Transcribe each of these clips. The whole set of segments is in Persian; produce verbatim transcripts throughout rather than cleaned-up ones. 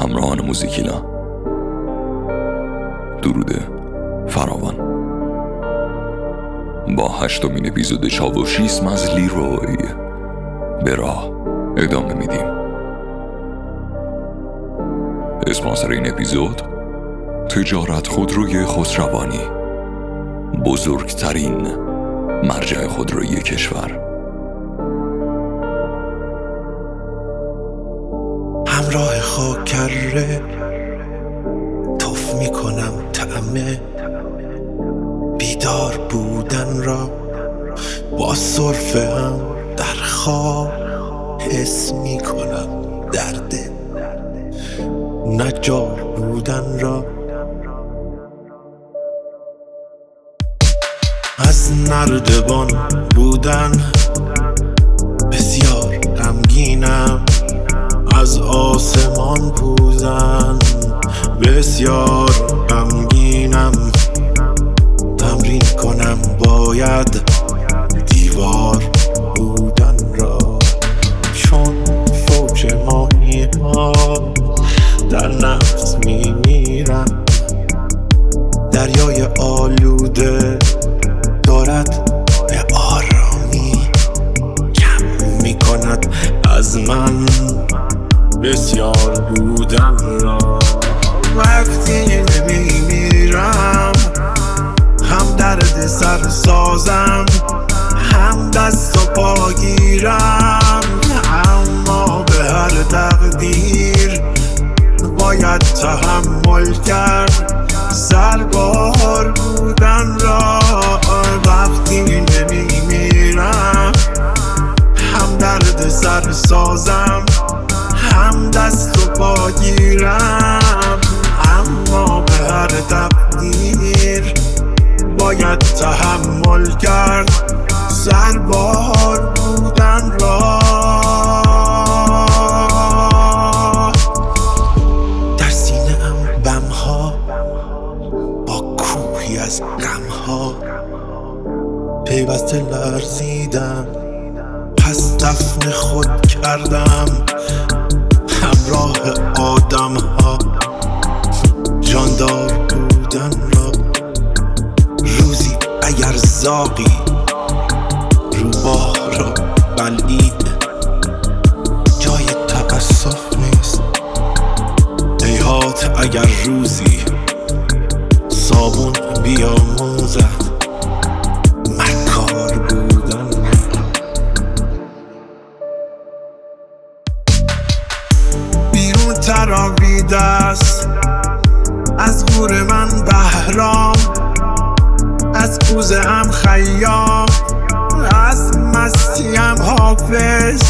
همراهان موزیکیلا، درود فراوان. با هشتمین اپیزود چاوشیسم از لیروی به راه ادامه میدیم. اسپانسر این اپیزود تجارت خودروی خسروانی، بزرگترین مرجع خودرویی کشور. همراه خاکره توف میکنم طعم بیدار بودن را، با سرفه هم در خواب حس میکنم درد نجار بودن را. از نردبان بودن بسیار غمگینم، از آسمان بودن بسیار غمگینم. تمرین کنم باید دیوار بودن را، چون فوج ماهی ها در نفس میمیرم. دریای آلوده دارد به آرامی کم میکند از من بسیار بودن را. وقتی نمیمیرم هم درد سر سازم، هم دست و پا گیرم، اما به هر تقدیر باید تحمل کرد سربار بودن را. وقتی نمیمیرم هم درد سر سازم، هم دست و پا گیرم، اما به هر تقدیر باید تحمل کرد سربار بودن را. در سینه ام بم ها با کوهی از غم ها پیوسته لرزیدم، پس دفن خود کردم همراه آدم ها. جاندار بودن را روزی اگر زاغی روباه را بلعید، جای تأسف نیست. هیهات اگر روزی صابون بیاموزد مکار بودن. بیرون تراویده است از گور من بهرام، از کوزه ام خیام، از مستی ام حافظ.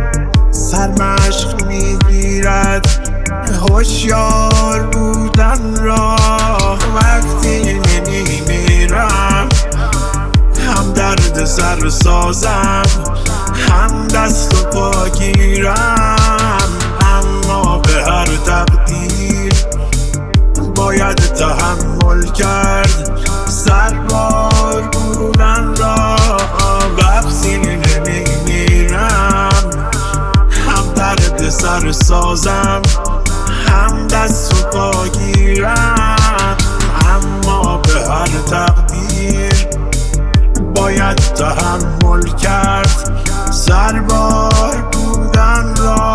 سرمشق میگیرد هوشیار بودن را. وقتی نمیمیرم هم درد سر سازم، هم دست و پا گیرم، اما به هر تقدیر باید تحمل کرد سربار بودن را. وقتی نمیمیرم هم درد سر سازم، هم دست و پا گیرم، اما به هر تقدیر باید تحمل کرد سربار بودن را.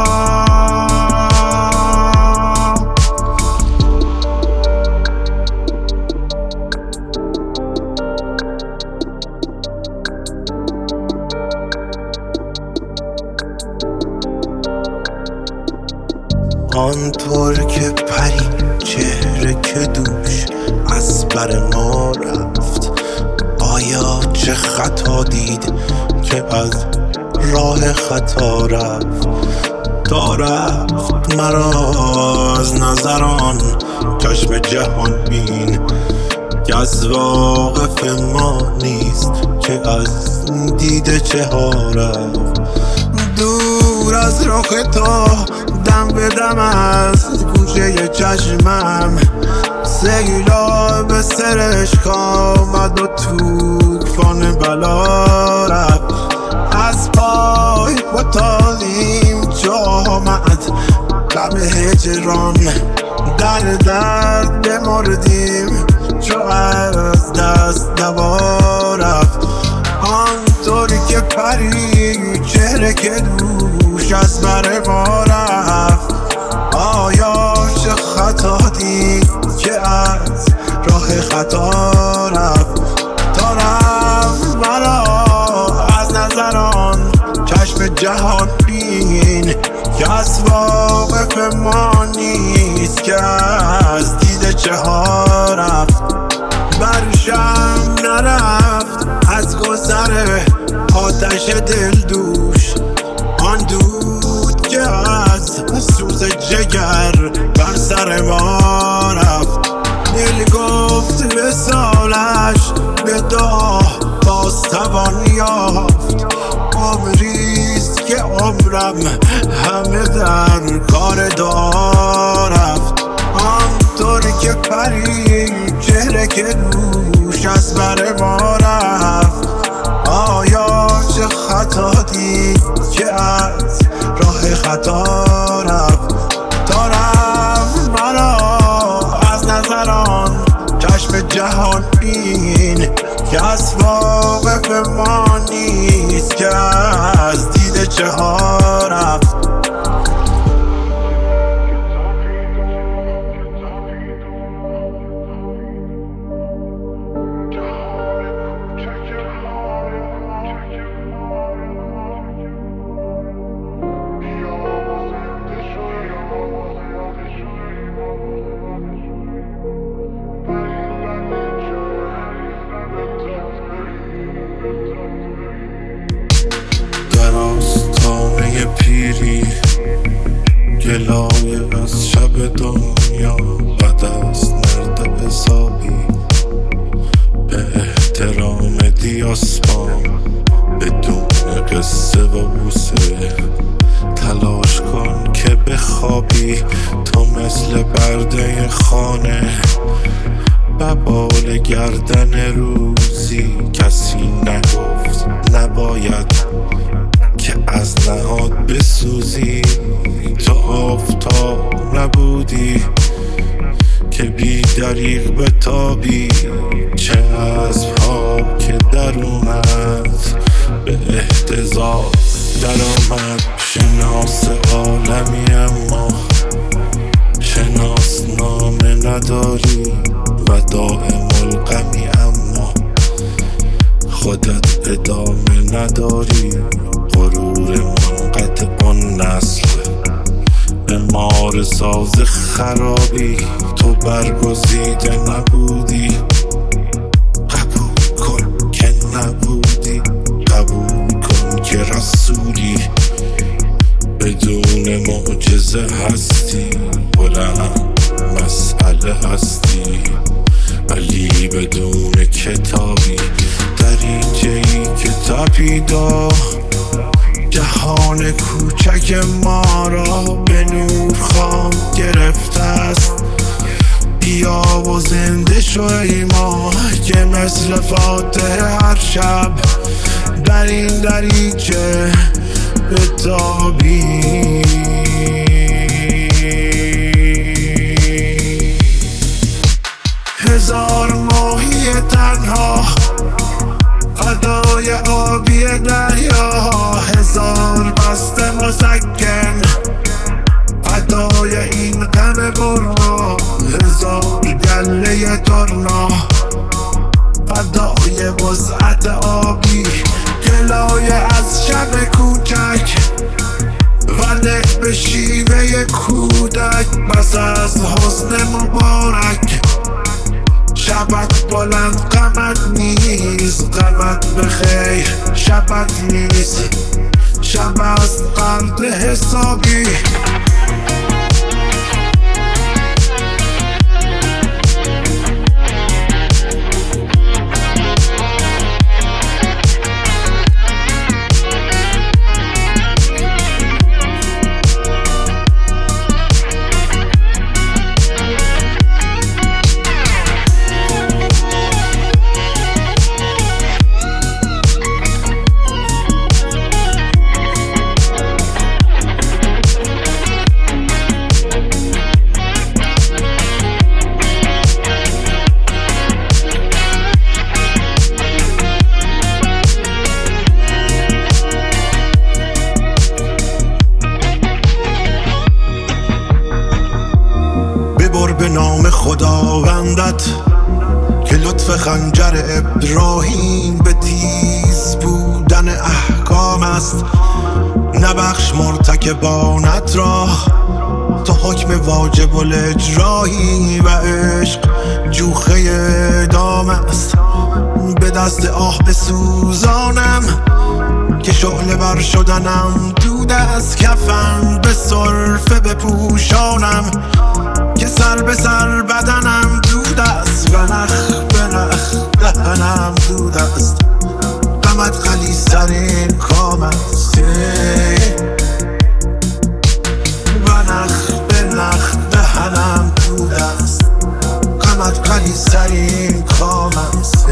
آنطور که پری چهره که دوش از بر ما رفت، آیا چه خطا دید که از راه خطا رفت؟ تا رفت مرا از نظران چشم جهان بین، که از واقف ما نیست که از دیده چه ها رفت. دور از رخ تو دم به دم از گوشه چشمم، سیلاب سرشک آمد و توفان بلا رفت. از پای با تازیم جامد غم هجران در درد بمردیم چو از دست دوا رفت. آنطوری که پری چهره که دوش از بر ما رفت. آیا چه خطا دید که از راه خطا رفت. تا رفت مرا از نظران چشم جهان بین که از واقف ما نیست که از دیده چه ها رفت. برشم نرفت از گذر آتش دل دوش آن دود که از سوز جگر بر سر ما رفت. دل گفت وصالش به دعا باز توان یافت. عمریست که عمرم همه در کار دعا رفت. آنطوری که پری چهره که دوش از بر ما رفت. آیا چه خطا دید که از راه خطا رفت. تا رفت مرا از نظران چشم جهان بین که از واقف ما نیست که از دیده چه ها رفت. پیری گلایه از شب دنیا بد است مرد حسابی. به احترام دیاسپان بدون قصه و بوسه تلاش کن که بخوابی تو مثل برده خانه. ببال گردن روزی کسی نگفت نباید که از نهاد بسوزی. تو آفتاب نبودی که بی دریغ بتابی. چه از پا که درونت به احتضار در آمد. شناس عالمی اما شناس نامه نداری و دائم الغمی اما خودت ادامه نداری. غرور منقطع اون نسل امار ساز خرابی. تو برگزیده نبودی قبول کن که نبودی. قبول کن که رسولی بدون معجزه هستی. بلند مسئله هستی ولی بدون کتابی. دریجه‌ای که تپیدا جهان کوچک ما را به نور خام گرفته است. بیا و زنده شو ای ما که مثل فاتح هر شب در این دریچه بتابی. هزار ماهی تنها فدای آبی دریا. هزار بسته مسکن فدای این غم برنا. هزار گله ترنا فدای وسعت آبی. گلایه از شب کوچک وله به شیوه کودک. بس از حسن مبارک شبت بلند غمت نیست. غمت بخیر شبت نیست. شب از قرد حسابی. نام خداوندت که لطف خنجر ابراهیم به تیز بودن احکام است. نبخش مرتکبانت را تو حکم واجب الاجرایی و عشق جوخه دام است. به دست آه بسوزانم که شعله بر شدنم دود از کفن، به صرفه بپوشانم که سر به سر بدنم دود است و نخ به نخ دهنم دود است. غمت غلیظ‌ترین کام است و نخ به نخ دهنم دود است. غمت غلیظ‌ترین کام است.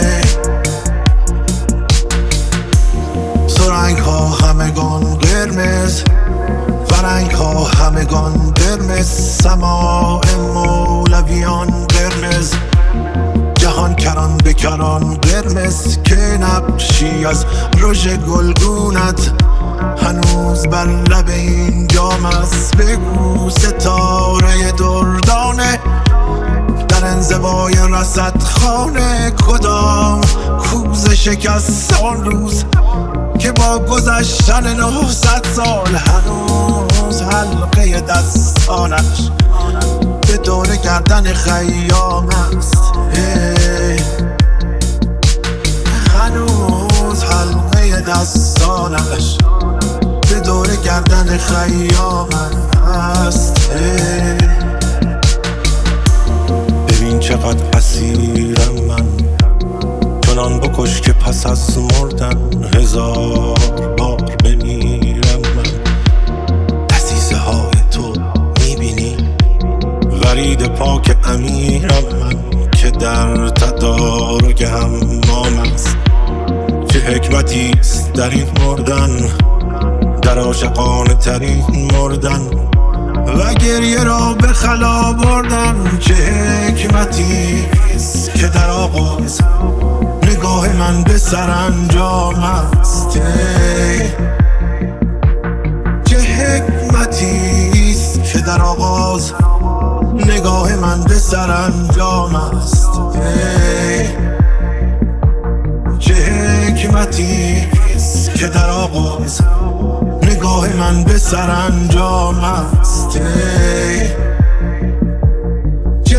سرنگ ها همگان قرمز و رنگ ها همگان قرمز، سماع مولویان قرمز، جهان کران به کران قرمز، که نبشی از رژ گلگونت هنوز بر لب این جام است. بگو ستاره دردانه در انزوای رصد خانه کدام کوزه شکست آن روز که با گذشتن نهصد سال هنوز حلقه دستانش به دور گردن خیام است. هنوز حلقه دستانش به دور گردن خیام است. ببین چقدر اسیرم من، چنان بکش که پس از مردن هزار بار بمیرم من. دسیسه های تو میبینی ورید پاک امیرم من که در تدارک حمام است. چه حکمتی است در این مردن، در عاشقانه ترین مردن و گریه را به خلا بردن. چه حکمتی است که در آغاز نگاه من به سرانجام است. چه حکمتی است که در آغاز نگاه من به سرانجام است. چه حکمتی است که در آغاز نگاه من به سرانجام است. چه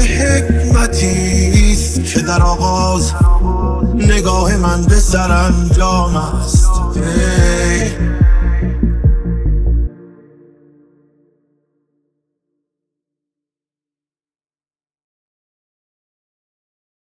حکمتی است که در آغاز نگاه من به سرانجام است.